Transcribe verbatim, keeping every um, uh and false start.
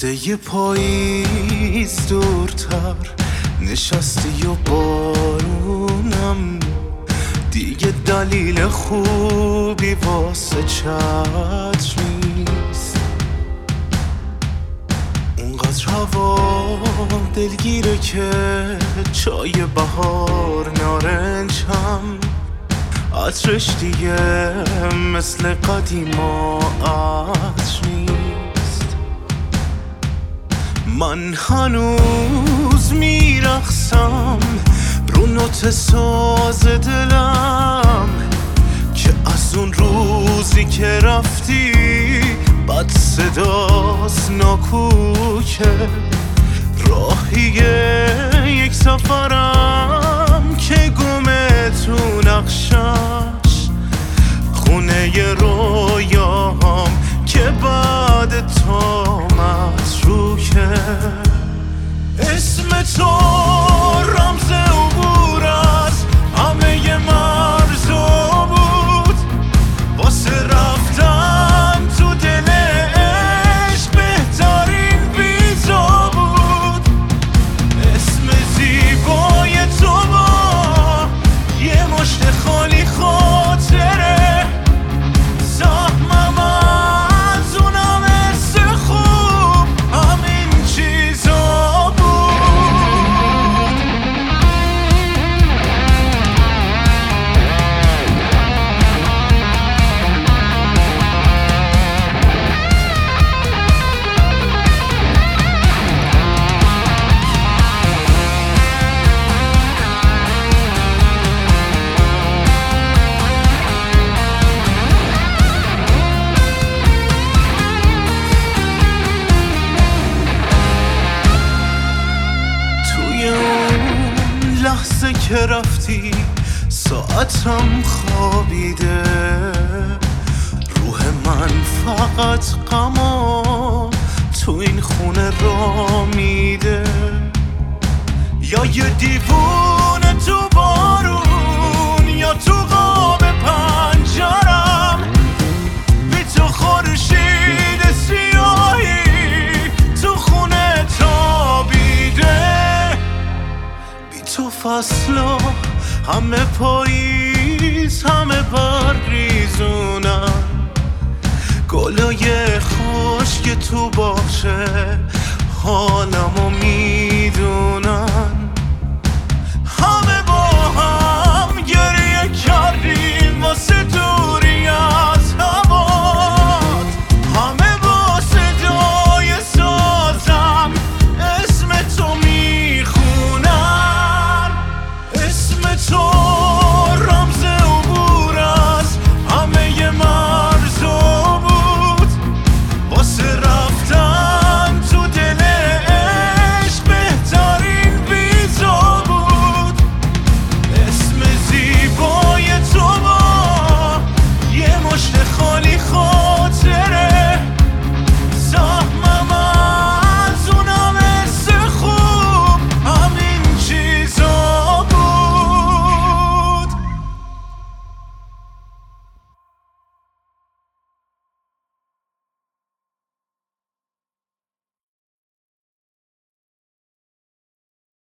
هفته پاییز دورتر نشستی و بارونم دیگه دلیل خوبی واسه چتر نیست. اونقدر هوا دلگیره که چای بهار نارنجم عطرش دیگه مثل قدیما عطر نیست. من هنوز میرقصم رو نوت ساز دلم که از اون روزی که رفتی بد صداست ناکوکه. راهیه یک سفرم که گمه تو نقشش خونه رویاهام که بعد تا متروکه. اسم تو رمز عبور از همه مرزا بود واسه رفتن تو دل عشق بهترین ویزا بود. اسم زیبای تو با یه مشت خالی خاطره سهمم از اونم حس خوب همین چیزا بود. توی اون لحظه که رفتی ساعتم خوابیده، روح من فقط غما تو این خونه را میده. یا یه دیوونه تو بارون یا تو قاب پنجرم بی تو خورشید سیاهی تو خونه تابیده. بی تو فصلا همه پاییز همه برریزونن، گلای خشک تو باغچه حال